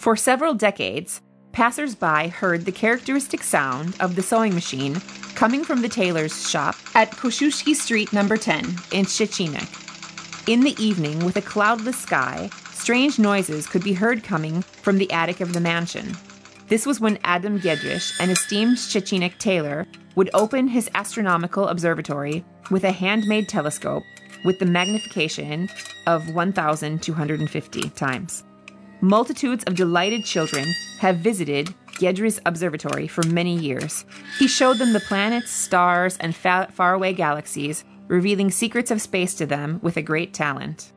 For several decades, passers-by heard the characteristic sound of the sewing machine coming from the tailor's shop at Kosciuszki Street No. 10 in Szczecinek. In the evening, with a cloudless sky, strange noises could be heard coming from the attic of the mansion. This was when Adam Giedrich, an esteemed Szczecinek tailor, would open his astronomical observatory with a handmade telescope with the magnification of 1,250 times. Multitudes of delighted children have visited Giedrich's observatory for many years. He showed them the planets, stars, and faraway galaxies, revealing secrets of space to them with a great talent.